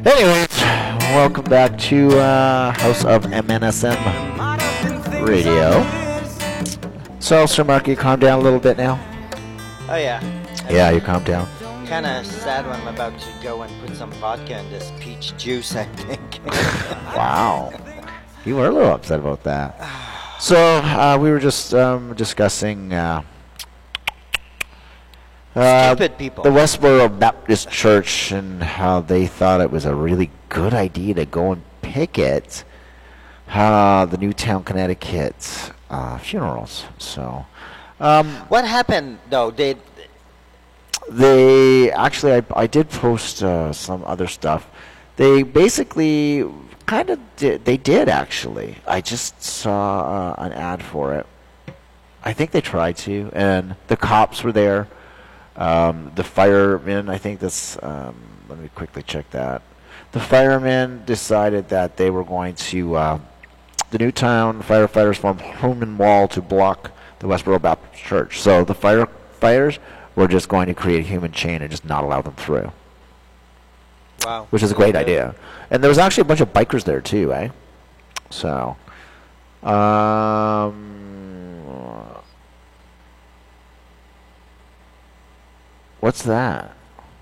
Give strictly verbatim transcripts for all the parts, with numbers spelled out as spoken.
Anyways, welcome back to uh, House of M N S M Radio. So, Sir Mark, you calm down a little bit now? Oh, yeah. I Yeah, you calm down. Kind of sad when I'm about to go and put some vodka in this peach juice, I think. Wow. You were a little upset about that. So, uh, we were just um, discussing uh, uh, Stupid people. the Westboro Baptist Church and how they thought it was a really good idea to go and picket uh, the Newtown, Connecticut uh, funerals. So, um, What happened, though? Did they actually, I, I did post uh, some other stuff. They basically kind of did, they did actually. I just saw uh, an ad for it. I think they tried to, and the cops were there. Um, the firemen, I think that's, um, let me quickly check that. The firemen decided that they were going to, uh, the Newtown firefighters formed Human Wall to block the Westboro Baptist Church. So the firefighters were just going to create a human chain and just not allow them through. Wow. Which is a great idea. And there was actually a bunch of bikers there too, eh? So, um... what's that?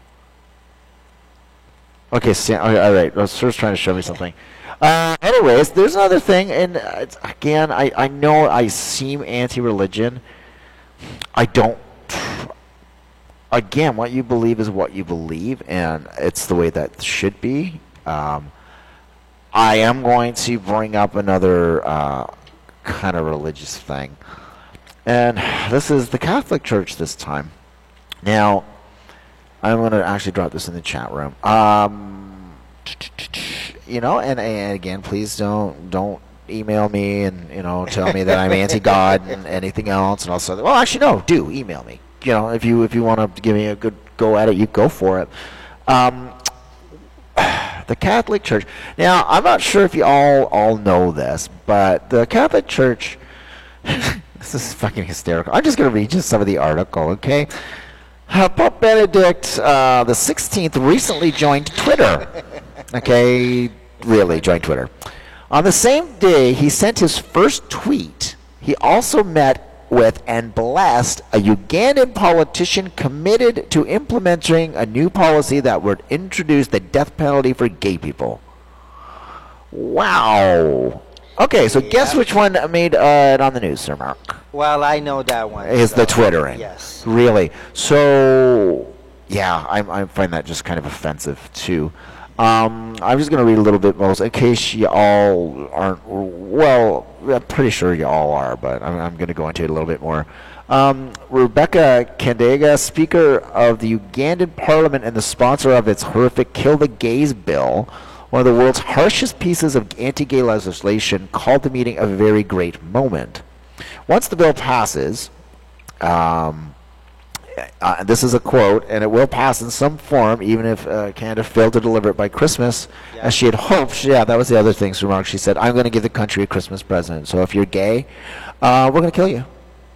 Okay, Sam, okay, all right. Well, Sir's trying to show me something. Uh, anyways, there's another thing, and uh, it's, again, I, I know I seem anti-religion. I don't. Tr- again, what you believe is what you believe, and it's the way that should be. Um, I am going to bring up another uh, kind of religious thing, and this is the Catholic Church this time. Now, I'm going to actually drop this in the chat room. Um, you know, and, and again, please don't don't email me and, you know, tell me that I'm anti-God and anything else. And also, well, actually, no, do email me. You know, if you if you want to give me a good go at it, you go for it. Um, the Catholic Church. Now, I'm not sure if you all all know this, but the Catholic Church. This is fucking hysterical. I'm just going to read you some of the article, okay? Uh, Pope Benedict uh, the sixteenth recently joined Twitter. Okay, really joined Twitter. On the same day he sent his first tweet, he also met with and blessed a Ugandan politician committed to implementing a new policy that would introduce the death penalty for gay people. Wow. Okay, so Yeah. guess which one made uh, it on the news, Sir Mark? Well, I know that one. Is the so, Twittering. Yes. Really. So, yeah, I, I find that just kind of offensive, too. Um, I'm just going to read a little bit more in case you all aren't, well, I'm pretty sure you all are, but I'm, I'm going to go into it a little bit more. Um, Rebecca Kandega, Speaker of the Ugandan Parliament and the sponsor of its horrific Kill the Gays bill, one of the world's harshest pieces of anti-gay legislation, called the meeting a very great moment. Once the bill passes, um, uh, this is a quote, and it will pass in some form, even if uh, Canada failed to deliver it by Christmas, Yeah. as she had hoped. Yeah, that was the other thing, Sir Mark. She said, I'm going to give the country a Christmas present. So if you're gay, uh, we're going to kill you.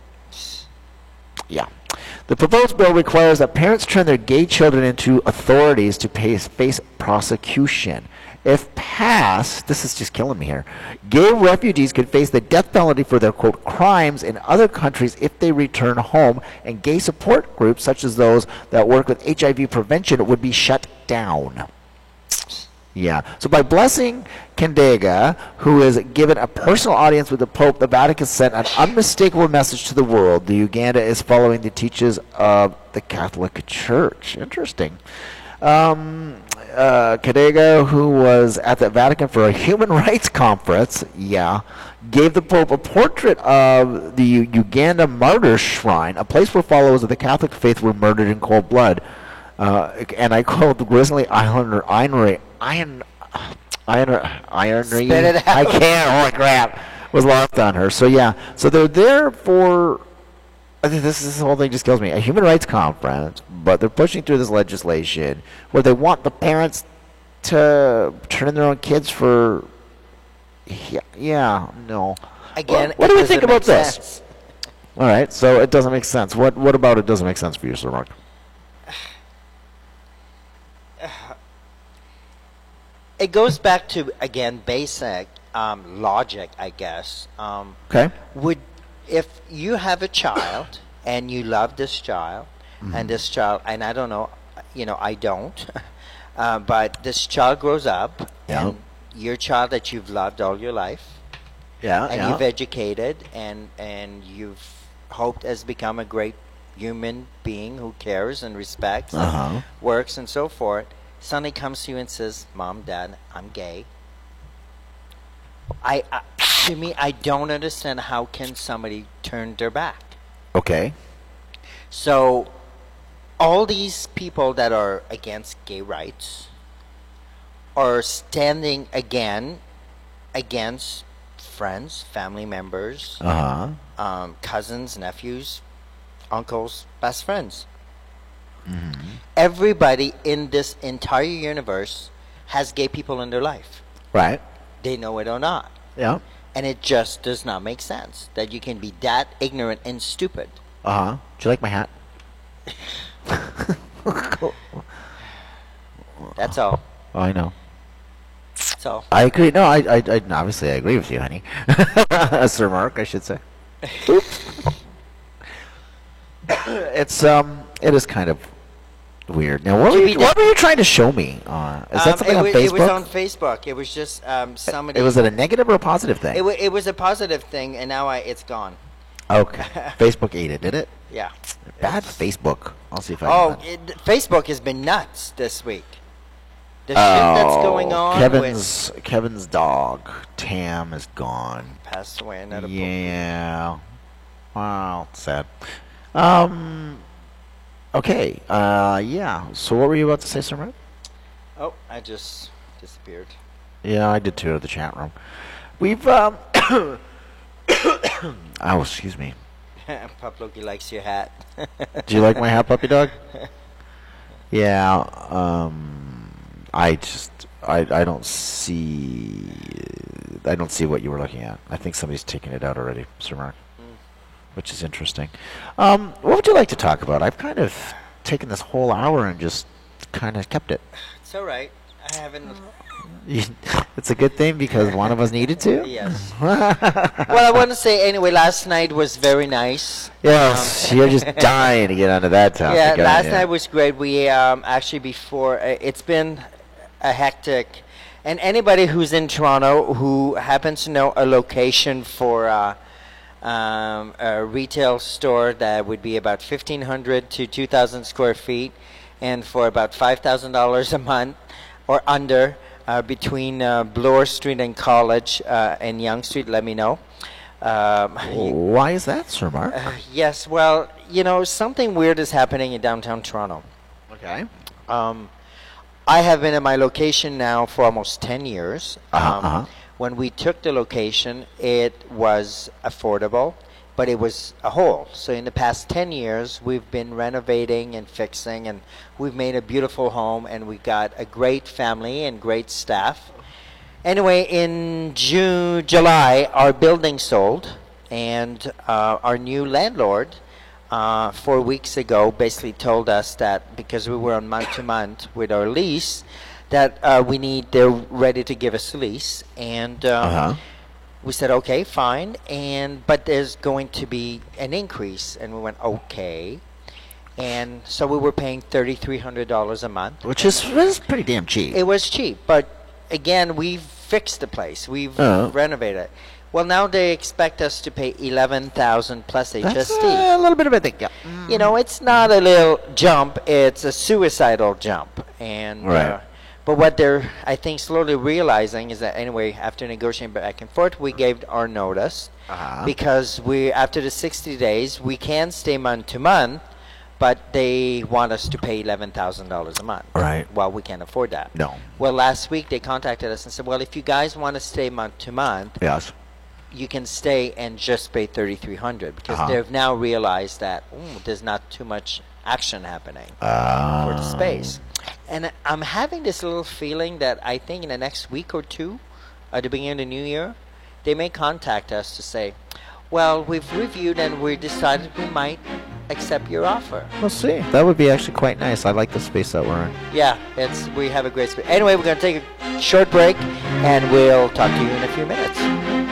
Yeah. The proposed bill requires that parents turn their gay children into authorities to pay, face prosecution. If passed, this is just killing me here, gay refugees could face the death penalty for their, quote, crimes in other countries if they return home, and gay support groups, such as those that work with H I V prevention, would be shut down. Yeah. So by blessing Kandega, who is given a personal audience with the Pope, the Vatican sent an unmistakable message to the world. The Uganda is following the teachings of the Catholic Church. Interesting. Um, uh, Kandega, who was at the Vatican for a human rights conference, yeah, gave the Pope a portrait of the U- Uganda Martyrs Shrine, a place where followers of the Catholic faith were murdered in cold blood. Uh, and I called the Grizzly Islander Iron Iron Iron Iron Spit it out. I can't. Holy crap! Was lost on her. So yeah. So they're there for. I think this this whole thing just kills me. A human rights conference, but they're pushing through this legislation where they want the parents to turn in their own kids for. Yeah. Yeah. No. Again, What, what it do we doesn't think about make this? sense. All right. So it doesn't make sense. What What about it doesn't make sense for you, Sir Mark? it goes back to again basic um, logic, I guess. Um, Okay. would if you have a child and you love this child, Mm-hmm. and this child, and I don't know, you know, I don't, uh, but this child grows up, Yeah. and your child that you've loved all your life, Yeah. and yeah. you've educated, and and you've hoped has become a great human being who cares and respects, and Uh-huh. works and so forth. Suddenly comes to you and says, "Mom, Dad, I'm gay." I, I to me, I don't understand how can somebody turn their back. Okay. So, all these people that are against gay rights are standing again against friends, family members, Uh huh. um, cousins, nephews, uncles, best friends. Mm-hmm. Everybody in this entire universe has gay people in their life. Right. They know it or not. Yeah. And it just does not make sense that you can be that ignorant and stupid. Uh huh. Do you like my hat? That's all. Oh, I know. So, I agree. No, I, I, I obviously I agree with you, honey. Sir Mark, I should say. Oops. It's um, it is kind of weird. Now, what To were be you, done. what were you trying to show me? Uh, is that um, something it, on wa- Facebook? it was on Facebook. It was just um, somebody. It was it a negative or a positive thing? It, wa- it was a positive thing, and now I, it's gone. Okay. Facebook ate it, did it? Yeah. Bad Facebook. I'll see if I Oh, can. it, Facebook has been nuts this week. The shit that's going on with Oh, Kevin's Kevin's dog Tam is gone. passed away. Another poor- Yeah. Wow, sad. Um. Okay. Uh. Yeah. So, what were you about to say, Sir Matt? Oh, I just disappeared. Yeah, I did too. The chat room. We've um. Oh, excuse me. Paploki likes your hat. Do you like my hat, puppy dog? Yeah. Um. I just. I. I don't see. I don't see what you were looking at. I think somebody's taken it out already, Sir Mark. Mm. Which is interesting. Um. What would you like to talk about? I've kind of taken this whole hour and just kind of kept it. It's all right. I haven't. It's a good thing because one of us needed to. Yes. Well, I want to say anyway. Last night was very nice. Yes, Um, you're just dying to get onto that topic. Yeah, aren't last you? night was great. We um, actually before uh, it's been a hectic, and anybody who's in Toronto who happens to know a location for uh, um, a retail store that would be about fifteen hundred to two thousand square feet, and for about five thousand dollars a month or under. Uh, between uh, Bloor Street and College uh, and Yonge Street, let me know. Um, you- Why is that, Sir Mark? uh, yes, well, you know, something weird is happening in downtown Toronto. Okay. Um, I have been at my location now for almost ten years. Uh-huh, Um, uh-huh. When we took the location, it was affordable, but it was a hole. So in the past ten years, we've been renovating and fixing, and we've made a beautiful home, and we got a great family and great staff. Anyway, in June, July, our building sold, and uh, our new landlord, uh, four weeks ago, basically told us that because we were on month to month with our lease, that uh, we need they're ready to give us a lease, and um, Uh-huh. we said okay, fine, and but there's going to be an increase, and we went okay, and so we were paying thirty three hundred dollars a month. Which is, is pretty damn cheap. It was cheap, but again, we've fixed the place. We've Oh. renovated it. Well, now they expect us to pay eleven thousand plus H That's S T. uh, a little bit of a thing. Yeah. You know, it's not a little jump; it's a suicidal jump. And Right. uh, but what they're, I think, slowly realizing is that anyway, after negotiating back and forth, we gave our notice Uh-huh. because we, after the sixty days, we can stay month to month, but they want us to pay eleven thousand dollars a month. Right. Well, we can't afford that. No. Well, last week they contacted us and said, well, if you guys want to stay month to month, Yes. you can stay and just pay thirty-three hundred because Uh-huh. they've now realized that ooh, there's not too much action happening Uh, for the space. And I'm having this little feeling that I think in the next week or two, at the beginning of the new year, they may contact us to say, well, we've reviewed and we decided we might accept your offer. We'll see. That would be actually quite nice. I like the space that we're in. Yeah, it's we have a great space. Anyway, we're going to take a short break, and we'll talk to you in a few minutes.